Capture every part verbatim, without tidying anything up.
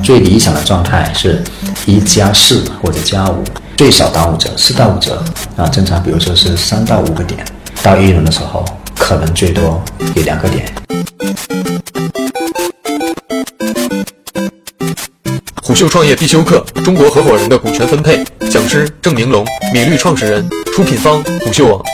最理想的状态是一加四或者加五，最少打五折，四到五折啊。正常比如说是三到五个点，到 A 轮的时候可能最多有两个点。 虎嗅创业必修课：中国合伙人的股权分配。讲师郑明龙，米律创始人，出品方虎嗅网。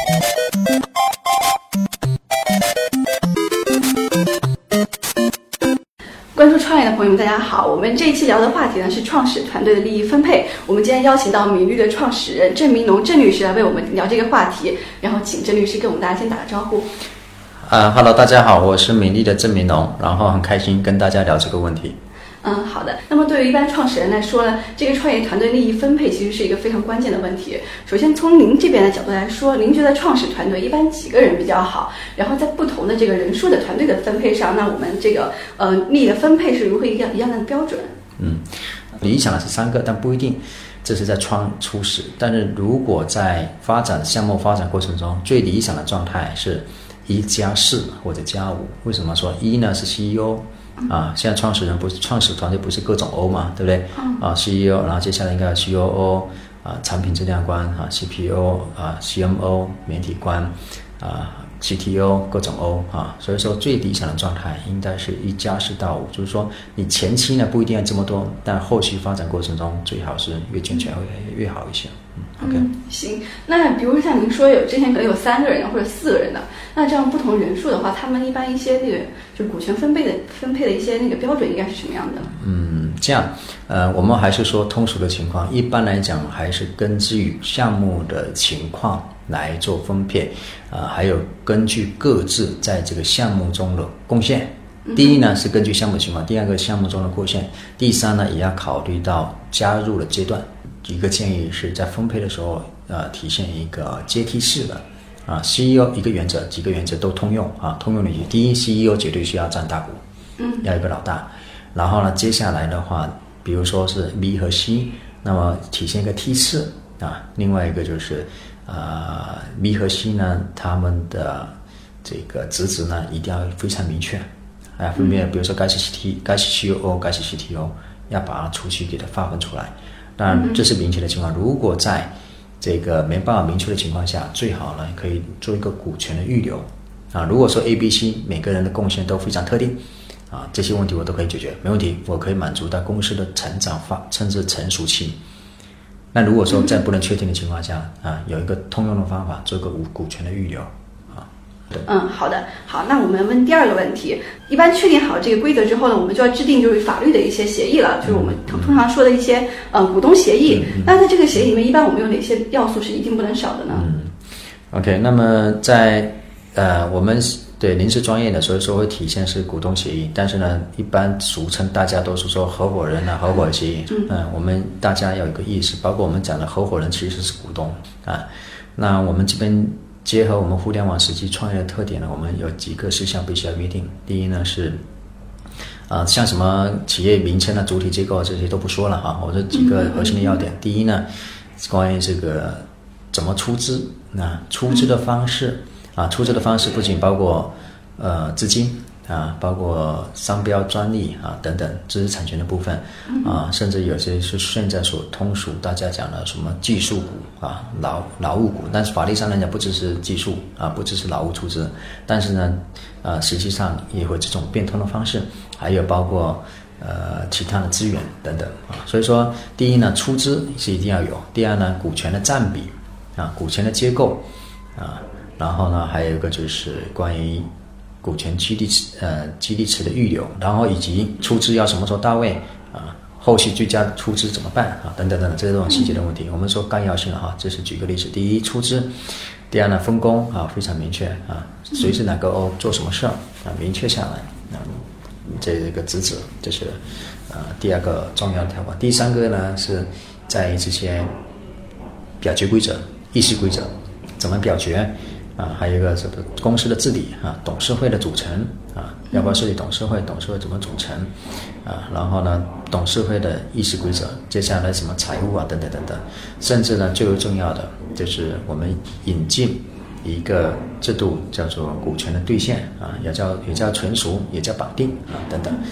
关注创业的朋友们，大家好。我们这一期聊的话题呢是创始团队的利益分配。我们今天邀请到米律的创始人郑明龙郑律师来为我们聊这个话题。然后请郑律师跟我们大家先打个招呼。 啊、呃、，Hello， 大家好，我是米律的郑明龙，然后很开心跟大家聊这个问题。 嗯，好的。那么对于一般创始人来说呢，这个创业团队利益分配其实是一个非常关键的问题。首先从您这边的角度来说，您觉得创始团队一般几个人比较好？然后在不同的这个人数的团队的分配上，那我们这个呃利益的分配是如何一样一样的标准？ 嗯，理想的是三个，但不一定。这是在创初始，但是如果在发展项目发展过程中，最理想的状态是一加四或者加五。为什么说一呢？是 C E O。啊，现在创始人不是创始团队不是各种 O 嘛，对不对？啊 ，C E O， 然后接下来应该有 C O O 啊，产品质量官啊 ，C P O 啊 ，C M O 媒体官啊 ，C T O 各种 O 啊，所以说最理想的状态应该是一加四到五，就是说你前期呢不一定要这么多，但后期发展过程中最好是越健全越越好一些。嗯 ，OK， 嗯，行。那比如像您说有之前可能有三个人或者四个人的，那这样不同人数的话，他们一般一些那个就股权分配的分配的一些那个标准应该是什么样的？ 嗯，这样，呃，我们还是说通俗的情况，一般来讲还是根据项目的情况来做分配，呃，还有根据各自在这个项目中的贡献。第一呢是根据项目情况，第二个项目中的贡献，第三呢也要考虑到加入的阶段。一个建议是在分配的时候，呃，体现一个阶梯式的。啊 ，C E O 一个原则，几个原则都通用啊，通用的。第一 ，C E O 绝对需要占大股，嗯，要一个老大。然后呢，接下来的话，比如说是 B 和 C， 那么体现一个梯次啊。另外一个就是，呃 ，B 和 C 呢，他们的这个职责呢一定要非常明确，啊，分别比如说该是 C T， 该是 C O O， 该是 C T O， 要把它出去给它划分出来。当然，这是明确的情况。如果在这个没办法明确的情况下，最好呢可以做一个股权的预留啊。如果说 A、B、C 每个人的贡献都非常特定啊，这些问题我都可以解决，没问题，我可以满足到公司的成长发甚至成熟期。那如果说在不能确定的情况下啊，有一个通用的方法，做一个股股权的预留啊。 嗯，好的，好，那我们问第二个问题。一般确定好这个规则之后呢，我们就要制定就是法律的一些协议了，就是我们通常说的一些呃股东协议。嗯嗯、那在这个协议里面，一般我们有哪些要素是一定不能少的呢？ 嗯 ，OK， 那么在呃我们对您是专业的，所以说会体现是股东协议，但是呢，一般俗称大家都是说合伙人啊，合伙协议。嗯，嗯我们大家要有个意识，包括我们讲的合伙人其实是股东啊。那我们这边。结合我们互联网实际创业的特点呢，我们有几个事项必须要约定。第一呢是，呃，像什么企业名称啊、主体结构这些都不说了哈，我这几个核心的要点。第一呢，关于这个怎么出资，那出资的方式啊，出资的方式不仅包括呃资金啊，包括商标、专利啊等等知识产权的部分啊，甚至有些是现在所通俗大家讲的什么技术股啊、劳劳务股，但是法律上来讲不支持技术啊，不支持劳务出资，但是呢，呃，实际上也会这种变通的方式，还有包括呃其他的资源等等啊。所以说，第一呢，出资是一定要有；第二呢，股权的占比啊，股权的结构啊，然后呢，还有一个就是关于。股权激励池呃激励池的预留，然后以及出资要什么时候到位啊，后续追加出资怎么办啊，等等等等，这种细节的问题，我们说纲要性哈，这是举个例子，第一出资，第二呢分工啊非常明确啊，谁是哪个 O 做什么事儿啊明确下来啊，这个职责这是呃第二个重要的条款，第三个呢是在于这些表决规则、议事规则怎么表决。啊，还有一个这个公司的治理啊，董事会的组成啊，要不要设立董事会？董事会怎么组成啊？然后呢，董事会的议事规则，接下来什么财务啊，等等等等，甚至呢，最为重要的就是我们引进一个制度，叫做股权的兑现啊，也叫也叫存赎，也叫绑定啊，等等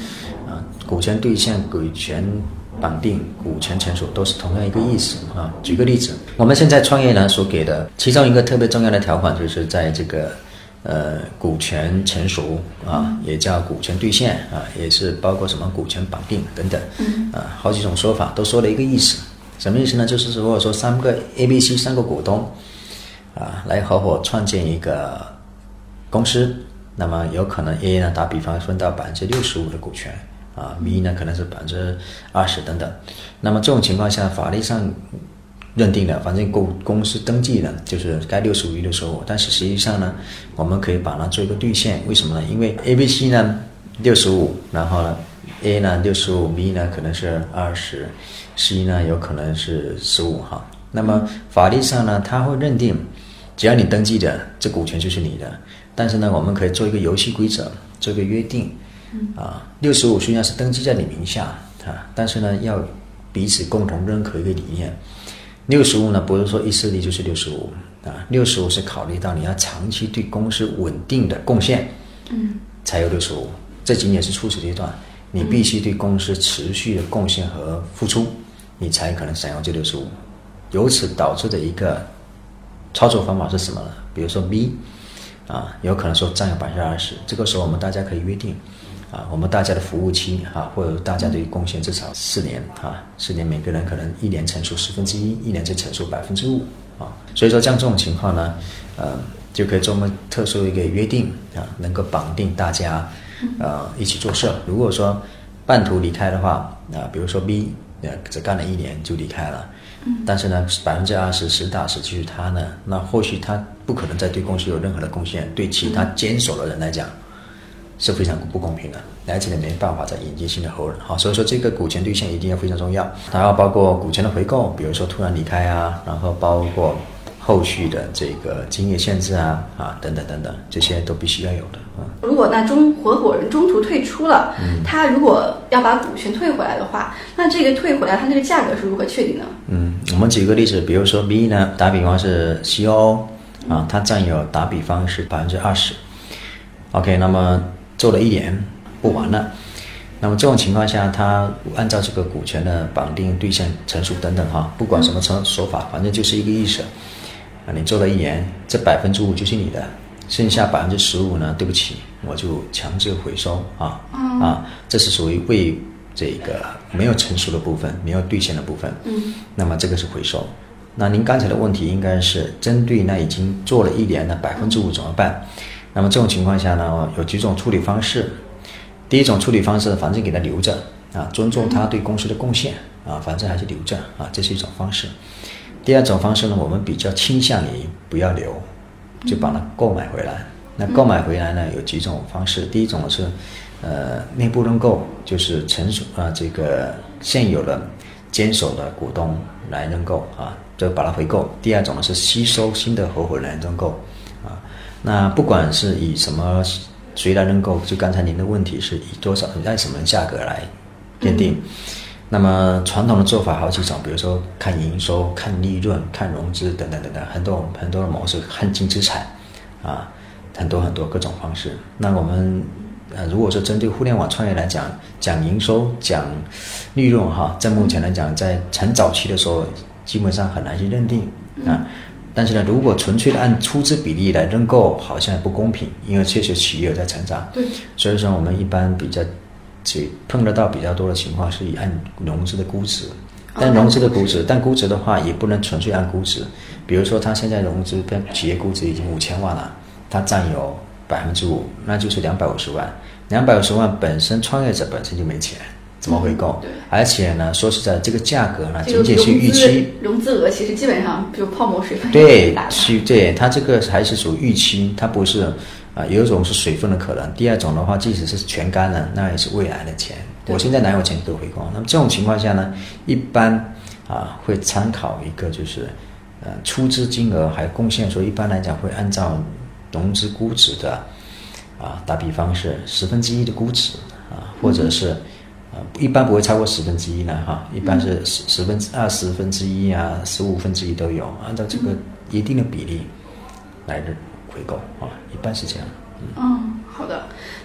啊，股权兑现、股权绑定、股权成熟都是同样一个意思啊。举个例子，我们现在创业呢所给的其中一个特别重要的条款，就是在这个呃股权成熟啊，也叫股权兑现啊，也是包括什么股权绑定等等啊，好几种说法都说了一个意思。什么意思呢？就是如果说三个 A、B、C 三个股东啊来合伙创建一个公司，那么有可能 A 呢打比方分到百分之六十五的股权啊 ，B 呢可能是百分之二十等等。那么这种情况下，法律上认定的，反正公公司登记的就是该六十五与六十五，但是实际上呢，我们可以把它做一个兑现。为什么呢？因为 A、B、C 呢六十五，然后呢 A 呢六十五 ，B 呢可能是二十。C 呢有可能是十五哈，那么法律上呢，他会认定，只要你登记的，这股权就是你的。但是呢，我们可以做一个游戏规则，做一个约定，啊，六十五虽然是登记在你名下啊，但是呢，要彼此共同认可一个理念。六十五呢，不是说一设立就是六十五啊，六十五是考虑到你要长期对公司稳定的贡献，嗯，才有六十五。这仅仅是初始阶段，你必须对公司持续的贡献和付出。你才可能享用这六十五，由此导致的一个操作方法是什么呢？比如说 B 啊，有可能说占有百分之二十，这个时候我们大家可以约定啊，我们大家的服务期啊，或者大家对贡献至少四年啊，四年每个人可能一年乘数十分之一，一年就乘数百分之五啊，所以说像这种情况呢，呃，就可以做我们特殊一个约定啊，能够绑定大家呃一起做事。如果说半途离开的话啊，比如说 B。只干了一年就离开了，但是呢，百分之二十实打实就是他呢，那或许他不可能再对公司有任何的贡献，对其他坚守的人来讲是非常不公平的，而且呢没办法再引进新的后人。好，所以说这个股权兑现一定要非常重要，它要包括股权的回购，比如说突然离开啊，然后包括后续的这个经营限制啊啊等等等等，这些都必须要有的。嗯、 如果那中合伙人中途退出了，嗯、他如果要把股权退回来的话，那这个退回来，他这个价格是如何确定呢？ 嗯，我们举个例子，比如说 B 呢，打比方是 C O O 啊，他占有打比方是百分之二十 ，OK， 那么做了一年不完了。那么这种情况下，他按照这个股权的绑定、兑现、成熟等等哈，不管什么成说法，反正就是一个意思。啊，你做了一年，这百分之五就是你的，剩下百分之十五呢，对不起，我就强制回收啊、嗯、啊，这是属于未这个没有成熟的部分，没有兑现的部分。嗯，那么这个是回收。那您刚才的问题应该是针对那已经做了一年的百分之五怎么办？那么这种情况下呢，有几种处理方式。第一种处理方式，反正给他留着啊，尊重他对公司的贡献啊，反正还是留着啊，这是一种方式。第二种方式呢，我们比较倾向于不要留，就把它购买回来。那购买回来呢，有几种方式。第一种是呃内部认购，就是成熟啊这个现有的坚守的股东来认购啊，就把它回购。第二种呢是吸收新的合伙人认购啊。那不管是以什么谁来认购，就刚才您的问题是以多少按什么价格来鉴定。嗯，那么传统的做法好几种，比如说看营收、看利润、看融资等等等等，很多很多的模式，看净资产啊，很多很多各种方式。那我们呃，如果说针对互联网创业来讲，讲营收、讲利润哈，在目前来讲，在很早期的时候，基本上很难去认定啊。但是呢，如果纯粹的按出资比例来认购，好像不公平，因为确实企业有在成长。对，所以说我们一般比较碰得到比较多的情况是以按融资的估值，但融资的估值，但估值的话也不能纯粹按估值。比如说他现在融资企业估值已经五千万了，他占有百分之五，那就是两百五十万。两百五十万本身创业者本身就没钱，怎么回购？嗯、而且呢，说实在，这个价格呢，仅仅是预期， 融资额其实基本上就泡沫水分对，是，对，它这个还是属于预期，它不是啊、呃，有一种是水分的可能，第二种的话，即使是全干了，那也是未来的钱。我现在哪有钱都回购？那么这种情况下呢，一般啊会参考一个就是呃出资金额还有贡献，所以一般来讲会按照融资估值的啊，打比方是十分之一的估值啊，或者是。呃，一般不会超过十分之一了哈，一般是十十分之二十分之一啊，十五分之一都有，按照这个一定的比例来回购啊，一般是这样。 嗯，好的。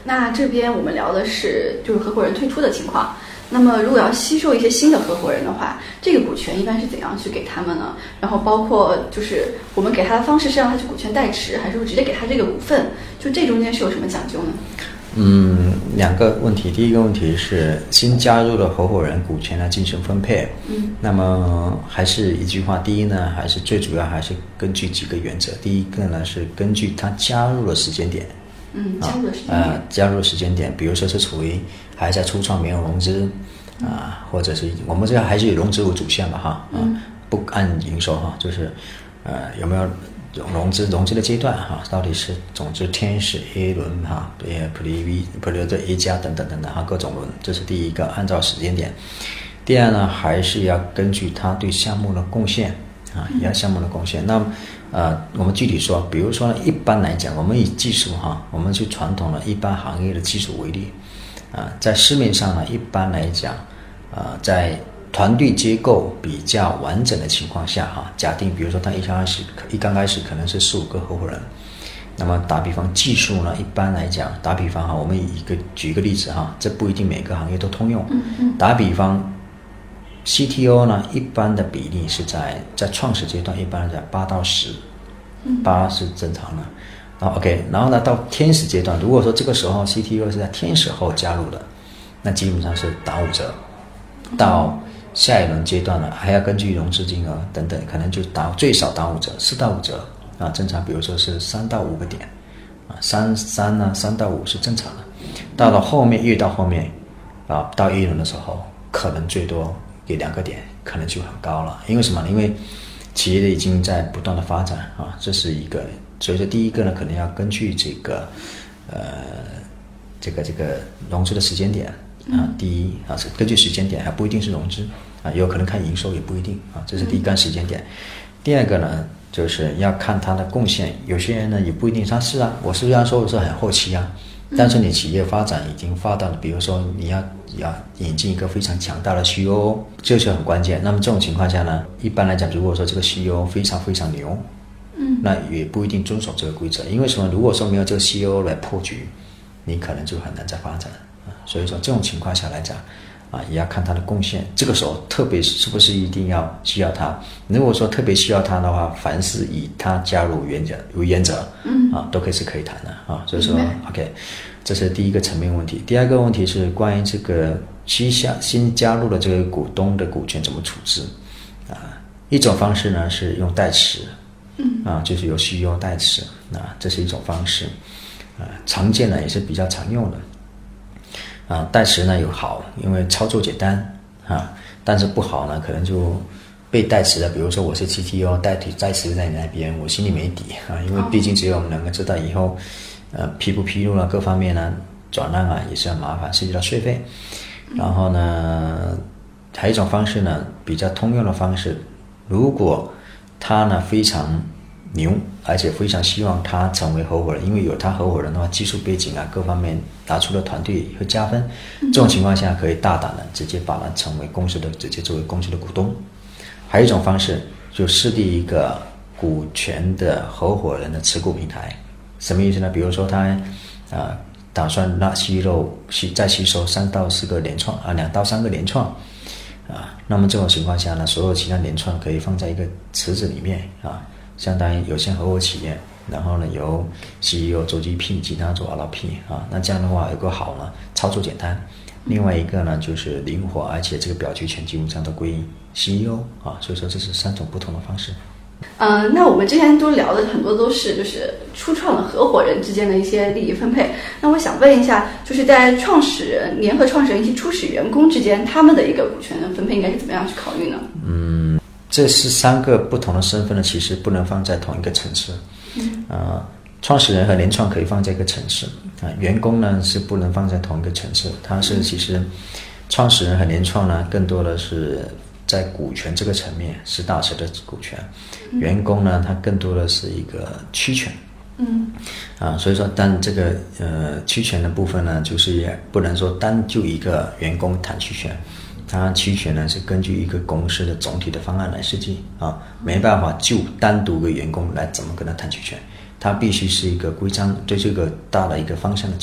那这边我们聊的是就是合伙人退出的情况。那么如果要吸收一些新的合伙人的话，这个股权一般是怎样去给他们呢？然后包括就是我们给他的方式是让他去股权代持，还是说直接给他这个股份？就这中间是有什么讲究呢？ 嗯，两个问题。第一个问题是新加入的合伙人股权呢进行分配。嗯，那么还是一句话，第一呢，还是最主要还是根据几个原则。第一个呢是根据他加入的时间点。 嗯，加入的时间点。 呃，加入的时间点，比如说是处于还在初创没有融资啊、呃，或者是我们这还是以融资为主线吧哈，啊、嗯，不按营收哈，就是呃有没有融资融资的阶段哈，到底是种子天使 A 轮哈，对 Pre V Pre 的 A 加等等等等哈，各种轮，这是第一个，按照时间点。第二呢，还是要根据他对项目的贡献啊，也要项目的贡献。那呃，我们具体说，比如说呢，一般来讲，我们以技术哈，我们去传统的一般行业的技术为例，啊、呃，在市面上呢，一般来讲，呃，在团队结构比较完整的情况下哈，假定比如说他一刚开始一刚开始可能是四五个合伙人，那么打比方技术呢，一般来讲，打比方哈，我们以一个举一个例子哈，这不一定每个行业都通用， 嗯嗯， 打比方。C T O 呢，一般的比例是在在创始阶段，一般在八到十，八是正常的。然后 OK， 然后呢，到天使阶段，如果说这个时候 C T O 是在天使后加入的，那基本上是打五折。到下一轮阶段呢，还要根据融资金额等等，可能就打最少打五折，四到五折啊，正常，比如说是三到五个点啊，三三呢，三到五是正常的。到了后面越到后面啊，到一轮的时候，可能最多。给两个点可能就很高了，因为什么？因为企业已经在不断的发展啊，这是一个。所以说，第一个呢，可能要根据这个，呃，这个这个融资的时间点啊，第一啊是根据时间点，还不一定是融资啊，有可能看营收也不一定啊，这是第一个时间点。第二个呢，就是要看他的贡献，有些人呢也不一定，他是啊，我虽然说我是很后期啊。但是你企业发展已经发到了，比如说你要要引进一个非常强大的 C E O， 这就很关键。那么这种情况下呢，一般来讲，如果说这个 C E O 非常非常牛，嗯，那也不一定遵守这个规则，因为什么？如果说没有这个 C E O 来破局，你可能就很难再发展啊。所以说这种情况下来讲，啊，也要看他的贡献。这个时候，特别是不是一定要需要他？如果说特别需要他的话，凡是以他加入原则为原则，嗯，啊，都可以是可以谈的啊。所以说 ，OK， 这是第一个层面问题。第二个问题是关于这个新加新加入的这个股东的股权怎么处置啊？一种方式呢是用代持，嗯，啊，就是由 C E O 代持啊，这是一种方式，啊，常见的也是比较常用的。啊，代持呢有好，因为操作简单啊，但是不好呢，可能就被代持的，比如说我是 C T O 代替代持在你那边，我心里没底啊，因为毕竟只有我们两个知道以后，呃，披不披露了各方面呢，转让啊也是很麻烦，涉及到税费。然后呢，还有一种方式呢，比较通用的方式，如果他呢非常牛，而且非常希望他成为合伙人，因为有他合伙人的话，技术背景啊各方面拿出的团队会加分。这种情况下可以大胆的直接把他成为公司的，直接作为公司的股东。还有一种方式，就设立一个股权的合伙人的持股平台。什么意思呢？比如说他啊、呃、打算拉吸肉吸再吸收三到四个联创啊，两到三个联创啊，那么这种情况下呢，所有其他联创可以放在一个池子里面啊。相当于有限合伙企业，然后呢由 C E O 做 G P， 其他做 L P 啊，那这样的话有个好呢，操作简单。另外一个呢就是灵活，而且这个表决权基本上都归 C E O 啊，所以说这是三种不同的方式。 呃，那我们之前都聊的很多都是就是初创的合伙人之间的一些利益分配。那我想问一下，就是在创始人、联合创始人以及初始员工之间，他们的一个股权分配应该是怎么样去考虑呢？ 嗯。这是三个不同的身份呢，其实不能放在同一个层次。嗯，呃，创始人和联创可以放在一个层次啊，员工呢是不能放在同一个层次。它是其实创始人和联创呢，更多的是在股权这个层面实打实的股权，员工呢，他更多的是一个期权。嗯，啊，所以说，但这个呃期权的部分呢，就是也不能说单就一个员工谈期权。它期权呢是根据一个公司的总体的方案来设计啊，没办法就单独个员工来怎么跟他谈期权，它必须是一个规章，对这个大的一个方向的制度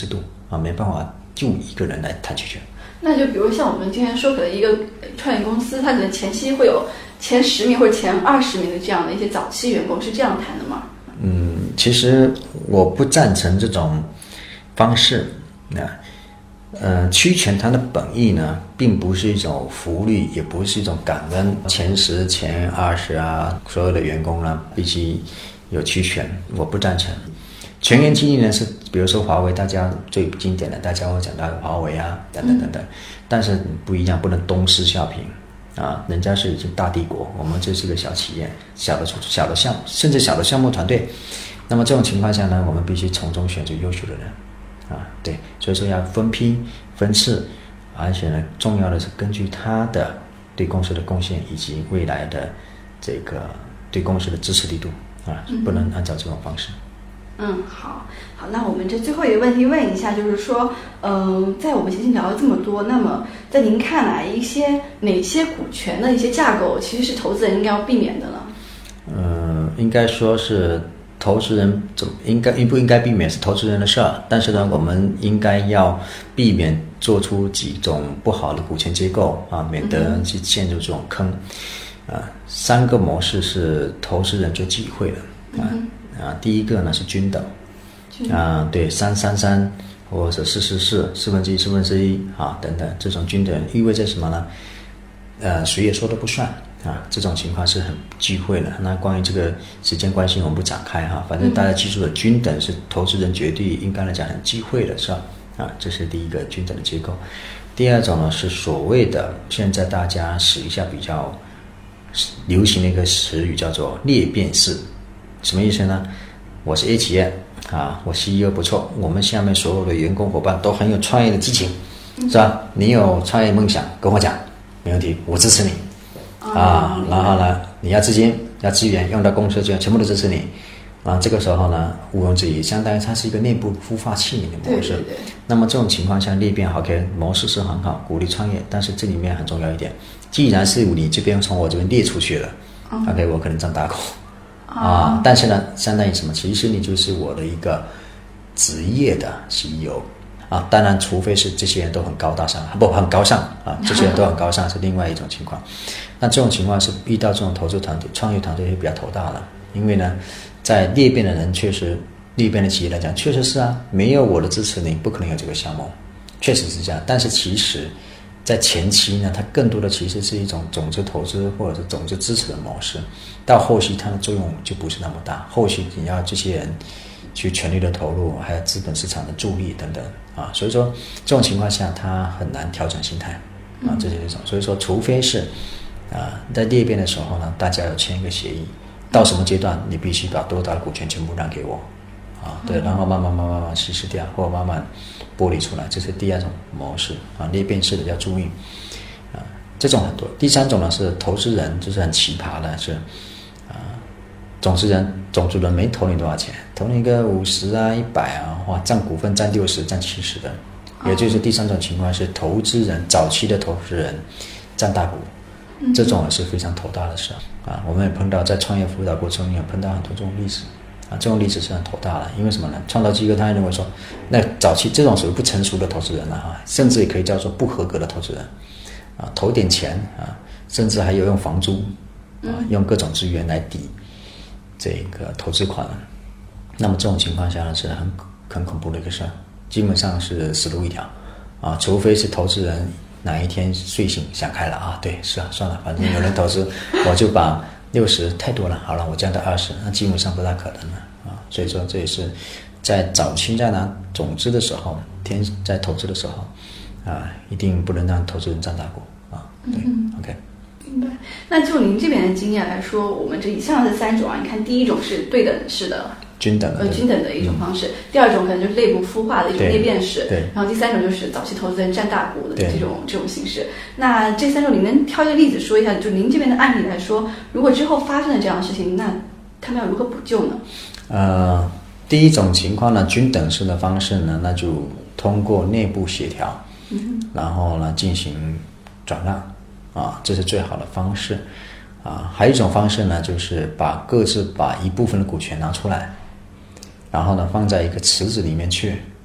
啊，没办法就一个人来谈期权。 那就比如像我们今天说，可能一个创业公司，它可能前期会有前十名或者前二十名的这样的一些早期员工，是这样谈的吗？ 嗯，其实我不赞成这种方式。那呃，期权它的本意呢，并不是一种福利，也不是一种感恩。前十、前二十啊，所有的员工呢，必须有期权，我不赞成。全员激励呢是，比如说华为，大家最经典的，大家会讲到华为啊，等等等等。但是不一样，不能东施效颦啊！人家是已经大帝国，我们这是个小企业，小的小的项目，甚至小的项目团队。那么这种情况下呢，我们必须从中选择优秀的人啊，对，所以说要分批分次，而且呢，重要的是根据他的对公司的贡献以及未来的这个对公司的支持力度啊，不能按照这种方式。 嗯，好，好，那我们这最后一个问题问一下，就是说，嗯、呃，在我们前期聊了这么多，那么在您看来，一些哪些股权的一些架构其实是投资人应该要避免的呢？ 嗯、呃，应该说是投资人怎应该应不应该避免是投资人的事儿，但是呢，我们应该要避免做出几种不好的股权结构啊，免得去陷入这种坑。啊，三个模式是投资人最忌讳的啊。嗯啊，第一个呢是均等，啊，对，三三三或者四四四，四分之一四分之一啊等等，这种均等意味着什么呢？呃，谁也说了不算啊，这种情况是很忌讳的。那关于这个时间关系，我们不展开哈，反正大家记住了，均等是投资人绝对应该来讲很忌讳的，是吧？啊，这是第一个均等的结构。第二种呢是所谓的现在大家使一下比较流行的一个词语叫做裂变式。什么意思呢？我是 A 企业啊，我 C E O 不错，我们下面所有的员工伙伴都很有创业的激情，是吧？你有创业梦想，跟我讲，没问题，我支持你啊。然后呢，你要资金、要资源，用到公司资源，全部都支持你。啊，这个时候呢，毋庸置疑，相当于它是一个内部孵化器的模式。 对对对。 那么这种情况下，裂变 OK 模式是很好，鼓励创业，但是这里面很重要一点，既然是你这边从我这边裂出去了、嗯、，OK， 我可能占大口。啊，但是呢，相当于什么？其实你就是我的一个职业的 C E O 啊。当然，除非是这些人都很高大上，不很高尚啊，这些人都很高尚是另外一种情况。那这种情况是遇到这种投资团队、创业团队会比较头大了，因为呢，在裂变的人确实，裂变的企业来讲，确实是啊，没有我的支持，你不可能有这个项目，确实是这样。但是其实，在前期呢，它更多的其实是一种种子投资或者是种子支持的模式，到后期它的作用就不是那么大。后期你要这些人去全力的投入，还有资本市场的助力等等啊，所以说这种情况下它很难调整心态啊，这是一种。所以说，除非是啊在裂变的时候呢，大家要签一个协议，到什么阶段你必须把多大的股权全部让给我啊，对，然后慢慢慢慢慢慢稀释掉，或者慢慢剥离出来，这是第二种模式啊，裂变式的要注意啊，这种很多。第三种呢是投资人，就是很奇葩的是啊，种子人种子人没投你多少钱，投你个五十啊一百啊，哇，占股份占六十占七十的，也就是第三种情况是投资人早期的投资人占大股，这种是非常头大的事啊。我们也碰到在创业辅导过程中也碰到很多这种例子。啊，这种例子是很头大的，因为什么呢？创投机构他认为说，那早期这种属于不成熟的投资人了啊，甚至也可以叫做不合格的投资人，啊，投点钱啊，甚至还有用房租，啊，用各种资源来抵这个投资款。那么这种情况下呢，是很很恐怖的一个事儿，基本上是死路一条啊，除非是投资人哪一天睡醒想开了啊，对，是啊，算了，反正有人投资，我就把。六十太多了，好了，我降到二十，那基本上不大可能了啊。所以说，这也是在早期在拿种子的时候，天在投资的时候啊，一定不能让投资人占大股啊。对、嗯、，OK。 明白。那就您这边的经验来说，我们这以上的三种啊，你看第一种是对等式的。 均等的， 呃，均等的一种方式。嗯、第二种可能就是内部孵化的一种裂变式， 对。 然后第三种就是早期投资人占大股的这种这种形式。那这三种，你能挑一个例子说一下？就您这边的案例来说，如果之后发生了这样的事情，那他们要如何补救呢？ 呃，第一种情况呢，均等式的方式呢，那就通过内部协调，嗯，然后呢进行转让，啊，这是最好的方式。啊，还有一种方式呢，就是把各自把一部分的股权拿出来。然后呢，放在一个池子里面去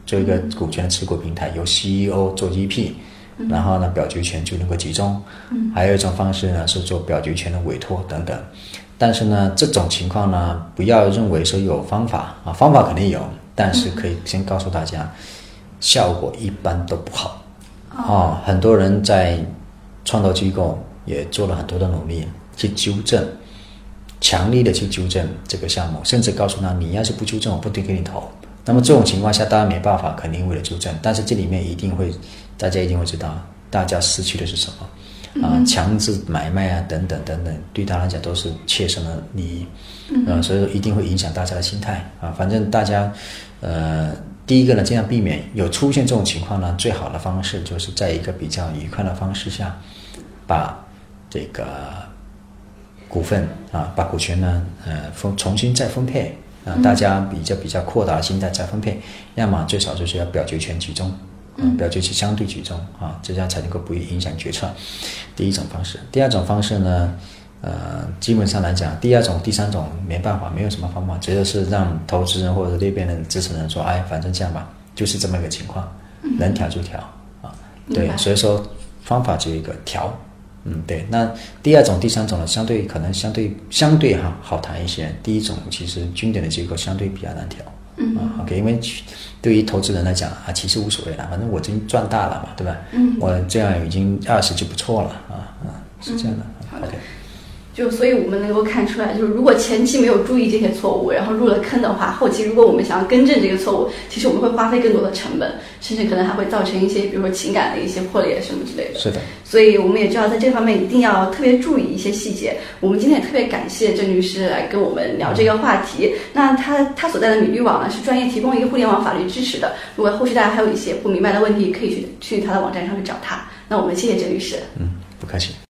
做一个股权的持股平台，由 C E O 做 E P，然后呢表决权就能够集中。还有一种方式呢是做表决权的委托等等。但是呢，这种情况呢，不要认为说有方法啊，方法肯定有，但是可以先告诉大家，效果一般都不好。哦，很多人在创投机构也做了很多的努力去纠正，强力的去纠正这个项目，甚至告诉他，你要是不纠正，我不得给你投。那么这种情况下，当然没办法，肯定为了纠正，但是这里面一定会，大家一定会知道，大家失去的是什么。啊，强制买卖啊，等等等等，对他来讲都是切身的利益，呃，所以说一定会影响大家的心态啊。反正大家，呃，第一个呢，尽量避免有出现这种情况呢，最好的方式就是在一个比较愉快的方式下，把这个股份啊，把股权呢，呃，分重新再分配啊，大家比较比较扩大心态再分配，要么最少就是要表决权集中。嗯，表决是相对集中啊，这样才能够不影响决策。第一种方式，第二种方式呢，呃，基本上来讲，第二种、第三种没办法，没有什么方法，只有是让投资人或者那边的支持人说，哎，反正这样吧，就是这么一个情况，能调就调啊。对，所以说方法只有一个调。嗯，对。那第二种、第三种呢，相对可能相对相对哈好谈一些。第一种其实均点的结构相对比较难调。嗯啊 ，OK， 因为对于投资人来讲啊，其实无所谓了，反正我已经赚大了嘛，对吧？嗯，我这样已经二十就不错了啊啊，是这样的。 嗯、OK，就所以我们能够看出来，就是如果前期没有注意这些错误，然后入了坑的话，后期如果我们想要更正这个错误，其实我们会花费更多的成本，甚至可能还会造成一些，比如说情感的一些破裂什么之类的。 是的。 所以我们也知道，在这方面一定要特别注意一些细节。我们今天也特别感谢郑律师来跟我们聊这个话题。那他他所在的米律网呢，是专业提供一个互联网法律支持的。如果后续大家还有一些不明白的问题，可以去去他的网站上去找他。那我们谢谢郑律师。 嗯，不客气。